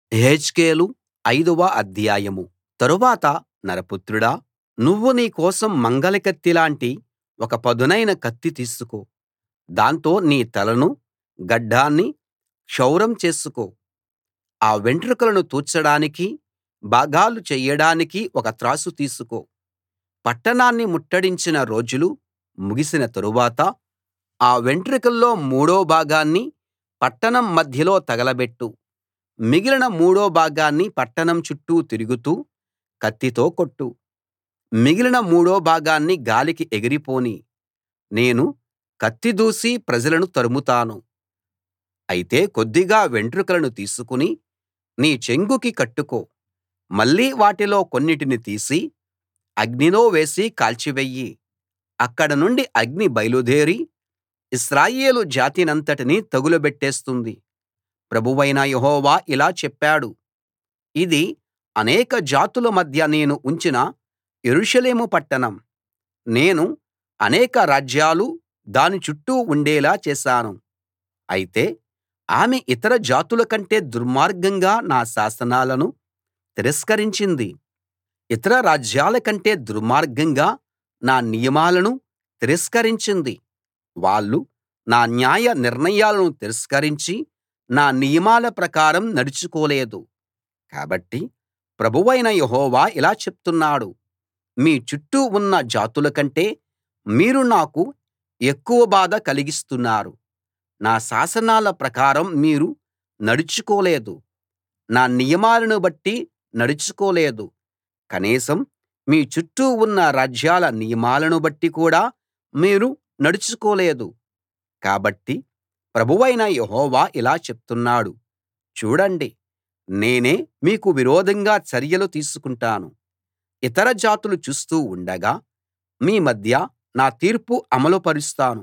యెహెజ్కేలు 5వ అధ్యాయం. తరువాత నరపుత్రుడా, నువ్వు నీ కోసం మంగలి కత్తిలాంటి ఒక పదునైన కత్తి తీసుకో. దాంతో నీ తలను, గడ్డాన్ని క్షౌరం చేసుకో. ఆ వెంట్రుకలను తూచడానికీ, భాగాలు చెయ్యడానికీ ఒక త్రాసు తీసుకో. పట్టణాన్ని ముట్టడించిన రోజులు ముగిసిన తరువాత ఆ వెంట్రుకల్లో మూడో భాగాన్ని పట్టణం మధ్యలో తగలబెట్టు. మిగిలిన మూడో భాగాన్ని పట్టణం చుట్టూ తిరుగుతూ కత్తితో కొట్టు. మిగిలిన మూడో భాగాన్ని గాలికి ఎగిరిపోనీ. నేను కత్తి దూసి ప్రజలను తరుముతాను. అయితే కొద్దిగా వెంట్రుకలను తీసుకుని నీ చెంగుకి కట్టుకో. మళ్ళీ వాటిలో కొన్నిటిని తీసి అగ్నిలో వేసి కాల్చివెయ్యి. అక్కడ నుండి అగ్ని బయలుదేరి ఇశ్రాయేలు జాతినంతటినీ తగులబెట్టేస్తుంది. ప్రభువైన యెహోవా ఇలా చెప్పాడు: ఇది అనేక జాతుల మధ్య నేను ఉంచిన యెరూషలేము పట్టణం. నేను అనేక రాజ్యాలు దాని చుట్టూ ఉండేలా చేశాను. అయితే ఆమె ఇతర జాతుల కంటే దుర్మార్గంగా నా శాసనాలను తిరస్కరించింది. ఇతర రాజ్యాల కంటే దుర్మార్గంగా నా నియమాలను తిరస్కరించింది. వాళ్ళు నా న్యాయ నిర్ణయాలను తిరస్కరించి నా నియమాల ప్రకారం నడుచుకోలేదు. కాబట్టి ప్రభువైన యెహోవా ఇలా చెప్తున్నాడు: మీ చుట్టూ ఉన్న జాతుల కంటే మీరు నాకు ఎక్కువ బాధ కలిగిస్తున్నారు. నా శాసనాల ప్రకారం మీరు నడుచుకోలేదు. నా నియమాలను బట్టి నడుచుకోలేదు. కనీసం మీ చుట్టూ ఉన్న రాజ్యాల నియమాలను బట్టి కూడా మీరు నడుచుకోలేదు. కాబట్టి ప్రభువైన యెహోవా ఇలా చెప్తున్నాడు: చూడండి, నేనే మీకు విరోధంగా చర్యలు తీసుకుంటాను. ఇతర జాతులు చూస్తూ ఉండగా మీ మధ్య నా తీర్పు అమలు పరుస్తాను.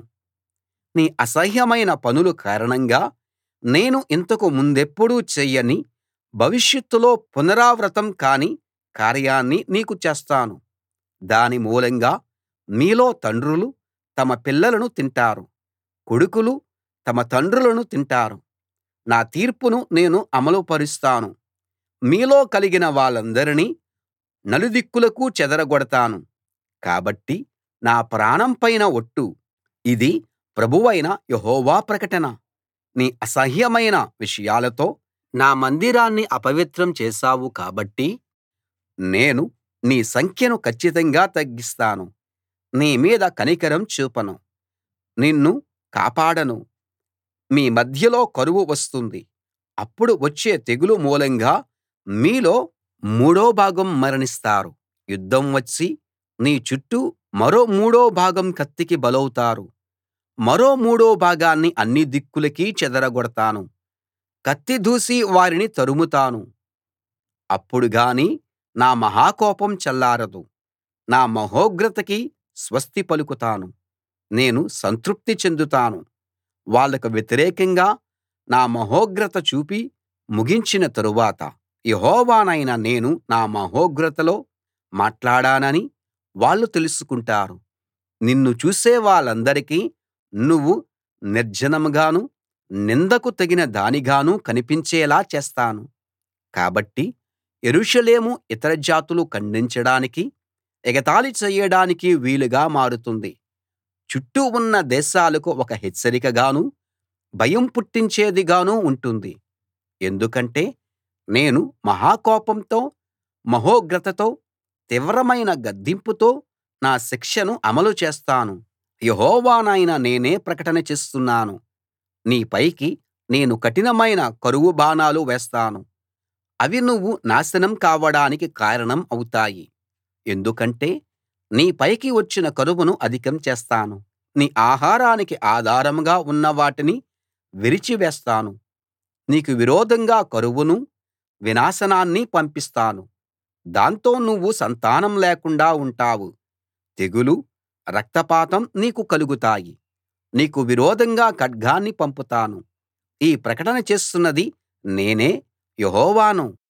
నీ అసహ్యమైన పనుల కారణంగా నేను ఇంతకు ముందెప్పుడూ చెయ్యని, భవిష్యత్తులో పునరావృతం కాని కార్యాన్ని నీకు చేస్తాను. దాని మూలంగా మీలో తండ్రులు తమ పిల్లలను తింటారు, కొడుకులు తమ తండ్రులను తింటారు. నా తీర్పును నేను అమలు పరుస్తాను. మీలో కలిగిన వాళ్ళందరినీ నలుదిక్కులకూ చెదరగొడతాను. కాబట్టి నా ప్రాణం పైన ఒట్టు, ఇది ప్రభువైన యెహోవా ప్రకటన. నీ అసహ్యమైన విషయాలతో నా మందిరాన్ని అపవిత్రం చేశావు కాబట్టి నేను నీ సంఖ్యను కచ్చితంగా తగ్గిస్తాను. నీ మీద కనికరం చూపను. నిన్ను కాపాడను. మీ మధ్యలో కరువు వస్తుంది. అప్పుడు వచ్చే తెగులు మూలంగా మీలో మూడో భాగం మరణిస్తారు. యుద్ధం వచ్చి నీ చుట్టూ మరో మూడో భాగం కత్తికి బలౌతారు. మరో మూడో భాగాన్ని అన్ని దిక్కులకీ చెదరగొడతాను. కత్తి దూసి వారిని తరుముతాను. అప్పుడు గాని నా మహాకోపం చల్లారదు. నా మహోగ్రతకి స్వస్తి పలుకుతాను. నేను సంతృప్తి చెందుతాను. వాళ్లకు వ్యతిరేకంగా నా మహోగ్రత చూపి ముగించిన తరువాత యెహోవానైన నేను నా మహోగ్రతలో మాట్లాడానని వాళ్ళు తెలుసుకుంటారు. నిన్ను చూసే వాళ్ళందరికీ నువ్వు నిర్జనంగానూ, నిందకు తగిన దానిగానూ కనిపించేలా చేస్తాను. కాబట్టి యెరూషలేము ఇతర జాతులు ఖండించడానికీ, ఎగతాళి చేయడానికీ వీలుగా మారుతుంది. చుట్టూ ఉన్న దేశాలకు ఒక హెచ్చరికగానూ, భయం పుట్టించేదిగానూ ఉంటుంది. ఎందుకంటే నేను మహాకోపంతో, మహోగ్రతతో, తీవ్రమైన గద్దింపుతో నా శిక్షను అమలు చేస్తాను. యెహోవానైన నేనే ప్రకటన చేస్తున్నాను. నీ పైకి నేను కఠినమైన కరువు బాణాలు వేస్తాను. అవి నువ్వు నాశనం కావడానికి కారణం అవుతాయి. ఎందుకంటే నీ పైకి వచ్చిన కరువును అధికం చేస్తాను. నీ ఆహారానికి ఆధారంగా ఉన్న వాటిని విరిచివేస్తాను. నీకు విరోధంగా కరువునూ, వినాశనాన్నీ పంపిస్తాను. దాంతో నువ్వు సంతానం లేకుండా ఉంటావు. తెగులు, రక్తపాతం నీకు కలుగుతాయి. నీకు విరోధంగా ఖడ్గాన్ని పంపుతాను. ఈ ప్రకటన చేస్తున్నది నేనే యెహోవాను.